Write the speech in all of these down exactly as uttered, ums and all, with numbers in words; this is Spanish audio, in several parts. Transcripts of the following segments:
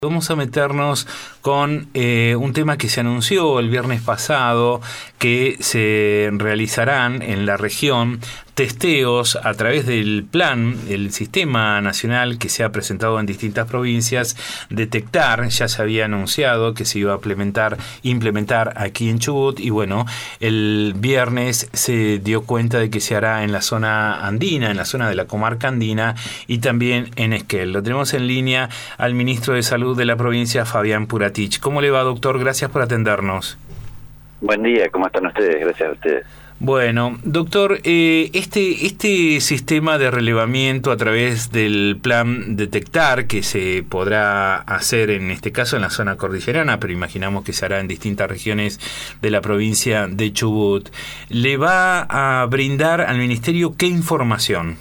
Vamos a meternos con eh, un tema que se anunció el viernes pasado, que se realizarán en la región testeos a través del plan, el sistema nacional que se ha presentado en distintas provincias, detectar, ya se había anunciado que se iba a implementar, implementar aquí en Chubut, y bueno, el viernes se dio cuenta de que se hará en la zona andina, en la zona de la comarca andina y también en Esquel. Lo tenemos en línea al ministro de Salud de la provincia, Fabián Puratich. ¿Cómo le va, doctor? Gracias por atendernos. Buen día, ¿cómo están ustedes? Gracias a ustedes. Bueno, doctor, eh, este este sistema de relevamiento a través del plan Detectar, que se podrá hacer en este caso en la zona cordillerana, pero imaginamos que se hará en distintas regiones de la provincia de Chubut, ¿le va a brindar al Ministerio qué información?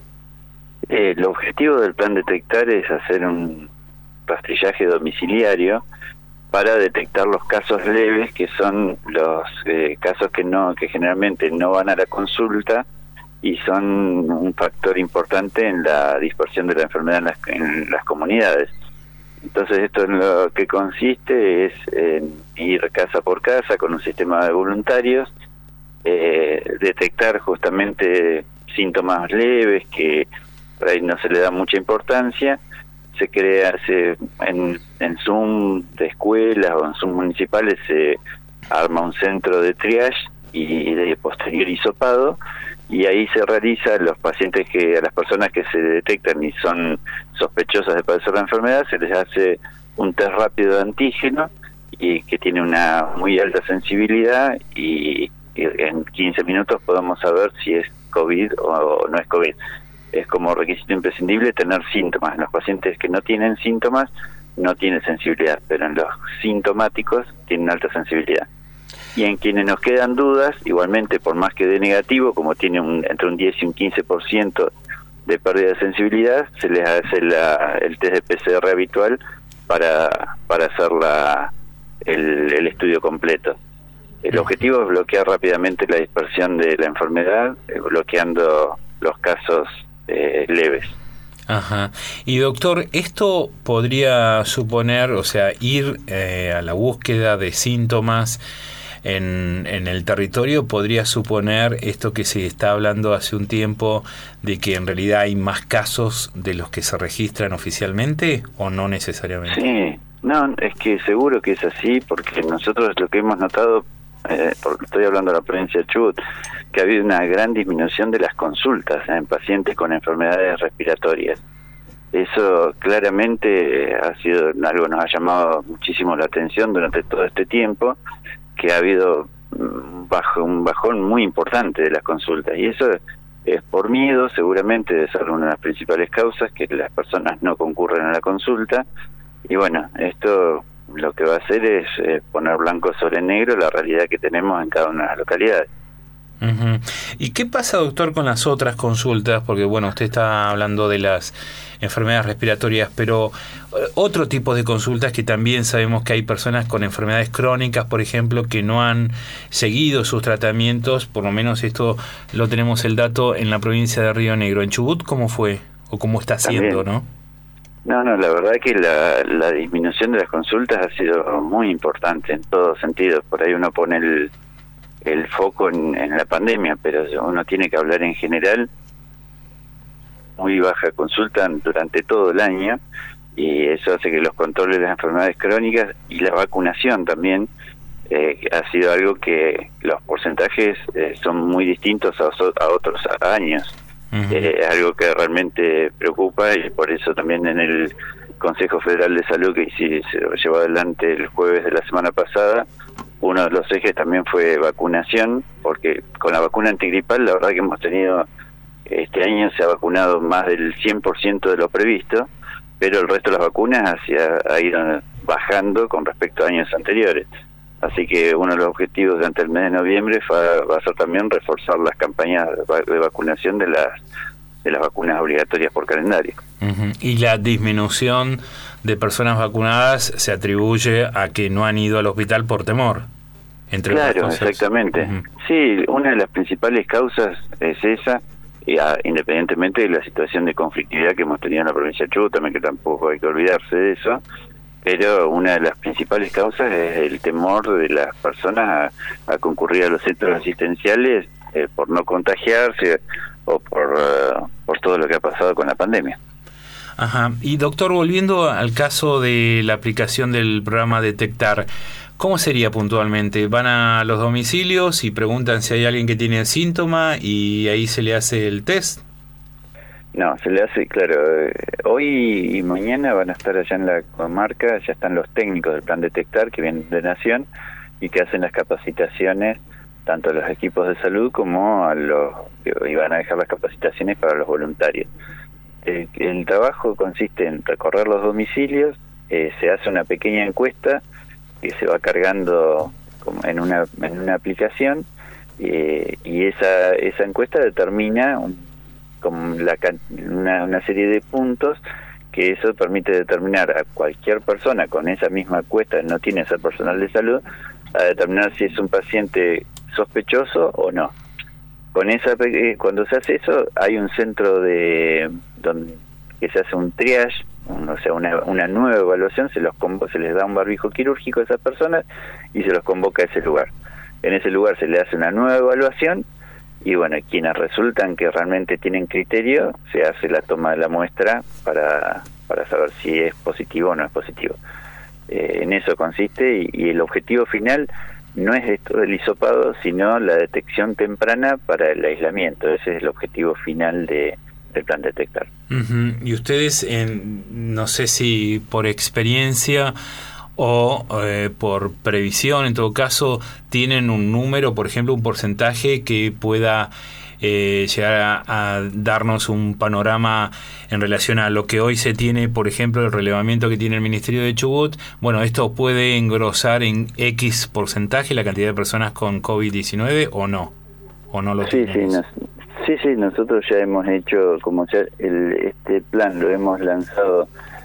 Eh, el objetivo del plan Detectar es hacer un rastrillaje domiciliario para detectar los casos leves, que son los eh, casos que no que generalmente no van a la consulta y son un factor importante en la dispersión de la enfermedad en las, en las comunidades. Entonces esto en lo que consiste es en ir casa por casa con un sistema de voluntarios, eh, detectar justamente síntomas leves que por ahí no se le da mucha importancia. Se crea se, en, en Zoom de escuelas o en Zoom municipales se arma un centro de triage y de posterior hisopado, y ahí se realiza a los pacientes que a las personas que se detectan y son sospechosas de padecer la enfermedad, se les hace un test rápido de antígeno y que tiene una muy alta sensibilidad, y, y en quince minutos podemos saber si es COVID o no es COVID. Es como requisito imprescindible tener síntomas. En los pacientes que no tienen síntomas no tienen sensibilidad, pero en los sintomáticos tienen alta sensibilidad. Y en quienes nos quedan dudas, igualmente, por más que dé negativo, como tiene un, entre un diez y un quince por ciento de pérdida de sensibilidad, se les hace la, el test de P C R habitual para, para hacer la, el, el estudio completo. El objetivo es bloquear rápidamente la dispersión de la enfermedad, eh, bloqueando los casos Eh, leves. Ajá. Y doctor, esto podría suponer, o sea, ir eh, a la búsqueda de síntomas en, en el territorio, podría suponer esto que se está hablando hace un tiempo, de que en realidad hay más casos de los que se registran oficialmente, o no necesariamente. Sí, no, es que seguro que es así, porque nosotros lo que hemos notado, eh, porque estoy hablando de la provincia de Chubut, que ha habido una gran disminución de las consultas en pacientes con enfermedades respiratorias. Eso claramente ha sido algo que nos ha llamado muchísimo la atención durante todo este tiempo, que ha habido un, bajo, un bajón muy importante de las consultas, y eso es por miedo, seguramente, de ser una de las principales causas, que las personas no concurren a la consulta. Y bueno, esto lo que va a hacer es eh, poner blanco sobre negro la realidad que tenemos en cada una de las localidades. Uh-huh. ¿Y qué pasa, doctor, con las otras consultas? Porque bueno, usted está hablando de las enfermedades respiratorias, pero otro tipo de consultas que también sabemos que hay personas con enfermedades crónicas, por ejemplo, que no han seguido sus tratamientos, por lo menos esto lo tenemos el dato en la provincia de Río Negro. ¿En Chubut cómo fue? ¿O cómo está siendo, no? No, no, la verdad que la, la disminución de las consultas ha sido muy importante en todos sentidos. Por ahí uno pone el el foco en, en la pandemia, pero uno tiene que hablar en general. Muy baja consulta durante todo el año, y eso hace que los controles de las enfermedades crónicas y la vacunación también eh, ha sido algo que los porcentajes eh, son muy distintos a, a otros años. Uh-huh. Eh, algo que realmente preocupa, y por eso también en el Consejo Federal de Salud, que sí, se llevó adelante el jueves de la semana pasada, uno de los ejes también fue vacunación, porque con la vacuna antigripal la verdad que hemos tenido, este año se ha vacunado más del cien por ciento de lo previsto, pero el resto de las vacunas hacia, ha ido bajando con respecto a años anteriores. Así que uno de los objetivos durante el mes de noviembre va, va a ser también reforzar las campañas de vacunación de las de las vacunas obligatorias por calendario. Uh-huh. Y la disminución de personas vacunadas se atribuye a que no han ido al hospital por temor, entre claro, otras cosas. Exactamente. Uh-huh. Sí, una de las principales causas es esa, y a, independientemente de la situación de conflictividad que hemos tenido en la provincia de Chubut, también, que tampoco hay que olvidarse de eso. pero una de las principales causas es el temor de las personas a, a concurrir a los centros asistenciales eh, por no contagiarse o por, uh, por todo lo que ha pasado con la pandemia. Ajá. Y doctor, volviendo al caso de la aplicación del programa Detectar, ¿cómo sería puntualmente? ¿Van a los domicilios y preguntan si hay alguien que tiene el síntoma y ahí se le hace el test? No, se le hace, claro, eh, hoy y mañana van a estar allá en la comarca, ya están los técnicos del Plan Detectar que vienen de Nación y que hacen las capacitaciones tanto a los equipos de salud como a los que iban a dejar las capacitaciones para los voluntarios. El, el trabajo consiste en recorrer los domicilios, eh, se hace una pequeña encuesta que se va cargando como en una en una aplicación eh, y esa esa encuesta determina un, como la, una, una serie de puntos que eso permite determinar a cualquier persona con esa misma encuesta, no tiene que ser personal de salud, a determinar si es un paciente sospechoso o no. Con esa cuando se hace eso hay un centro de donde que se hace un triage, un, o sea una, una nueva evaluación, se los convo, se les da un barbijo quirúrgico a esas personas y se los convoca a ese lugar. En ese lugar se le hace una nueva evaluación y bueno, quienes resultan que realmente tienen criterio, se hace la toma de la muestra para, para saber si es positivo o no es positivo. Eh, en eso consiste y, y el objetivo final no es esto del hisopado, sino la detección temprana para el aislamiento. Ese es el objetivo final de, del Plan Detectar. Uh-huh. Y ustedes, en, no sé si por experiencia o eh, por previsión, en todo caso, tienen un número, por ejemplo, un porcentaje que pueda eh, llegar a, a darnos un panorama en relación a lo que hoy se tiene, por ejemplo, el relevamiento que tiene el Ministerio de Chubut. Bueno, ¿esto puede engrosar en X porcentaje la cantidad de personas con COVID diecinueve o no? ¿O no lo sí, sí, nos, sí, sí, nosotros ya hemos hecho, como ya el, este plan lo hemos lanzado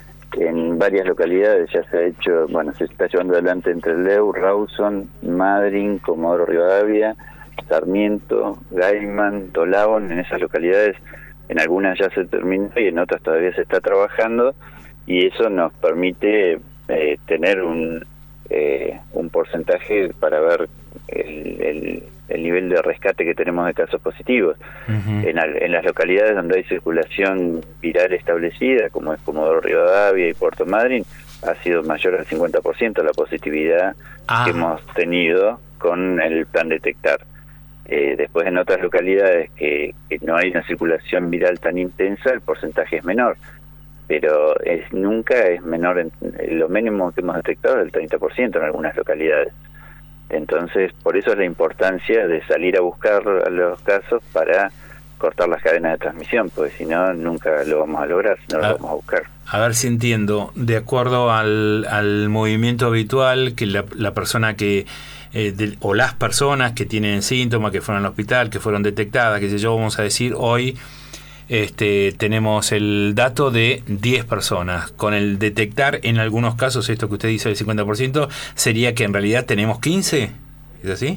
en varias localidades, ya se ha hecho, bueno, se está llevando adelante entre Leu, Rawson, Madryn, Comodoro Rivadavia, Sarmiento, Gaiman, Tolabón. En esas localidades, en algunas ya se terminó y en otras todavía se está trabajando, y eso nos permite eh, tener un eh, un porcentaje para ver el, el, el nivel de rescate que tenemos de casos positivos. Uh-huh. En, en las localidades donde hay circulación viral establecida, como es Comodoro Rivadavia y Puerto Madryn, ha sido mayor al cincuenta por ciento la positividad ah. que hemos tenido con el Plan Detectar. Eh, después en otras localidades que, que no hay una circulación viral tan intensa, el porcentaje es menor, pero es nunca es menor, en, lo mínimo que hemos detectado es el treinta por ciento en algunas localidades. Entonces, por eso es la importancia de salir a buscar a los casos para cortar las cadenas de transmisión, porque si no, nunca lo vamos a lograr, no lo a, vamos a buscar. A ver si entiendo, de acuerdo al, al movimiento habitual, que la, la persona que Eh, de, o las personas que tienen síntomas, que fueron al hospital, que fueron detectadas, que sé yo, vamos a decir, hoy este, tenemos el dato de diez personas. Con el detectar, en algunos casos, esto que usted dice del cincuenta por ciento, sería que en realidad tenemos quince, ¿es así?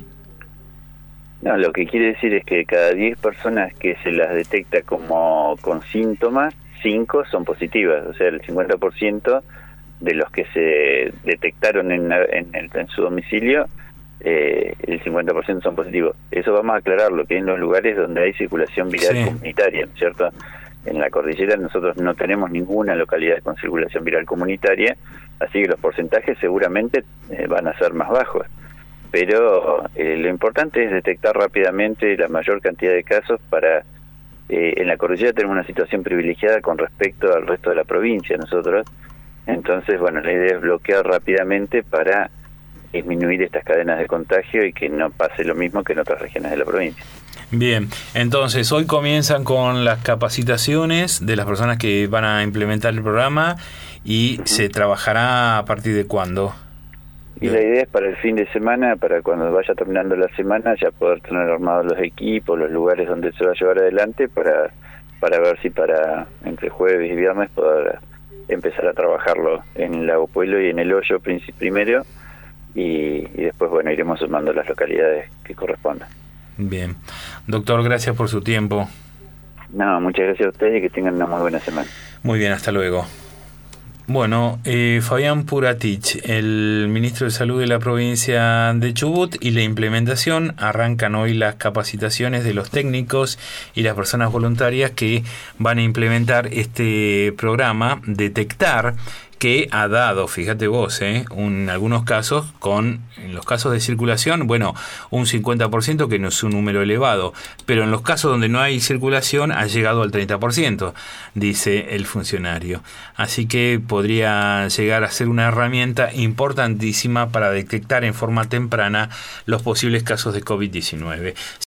No, lo que quiere decir es que cada diez personas que se las detecta como con síntomas, cinco son positivas, o sea, el cincuenta por ciento de los que se detectaron en, en, el, en su domicilio, Eh, el cincuenta por ciento son positivos. Eso vamos a aclararlo, que en los lugares donde hay circulación viral sí. comunitaria, ¿cierto? En la cordillera nosotros no tenemos ninguna localidad con circulación viral comunitaria, así que los porcentajes seguramente eh, van a ser más bajos. Pero eh, lo importante es detectar rápidamente la mayor cantidad de casos para... Eh, en la cordillera tenemos una situación privilegiada con respecto al resto de la provincia nosotros, entonces, bueno, la idea es bloquear rápidamente para disminuir estas cadenas de contagio y que no pase lo mismo que en otras regiones de la provincia. Bien, entonces hoy comienzan con las capacitaciones de las personas que van a implementar el programa y uh-huh. se trabajará a partir de cuándo. Y la idea es para el fin de semana, para cuando vaya terminando la semana, ya poder tener armados los equipos, los lugares donde se va a llevar adelante, para para ver si para entre jueves y viernes poder empezar a trabajarlo en Lago Pueblo y en El Hoyo primero. Y, y después, bueno, iremos sumando las localidades que correspondan. Bien. Doctor, gracias por su tiempo. No, muchas gracias a ustedes y que tengan una muy buena semana. Muy bien, hasta luego. Bueno, eh, Fabián Puratich, el ministro de Salud de la provincia de Chubut, y la implementación, arrancan hoy las capacitaciones de los técnicos y las personas voluntarias que van a implementar este programa Detectar, que ha dado, fíjate vos, eh, un, en algunos casos, con en los casos de circulación, bueno, un cincuenta por ciento, que no es un número elevado, pero en los casos donde no hay circulación ha llegado al treinta por ciento, dice el funcionario. Así que podría llegar a ser una herramienta importantísima para detectar en forma temprana los posibles casos de COVID diecinueve.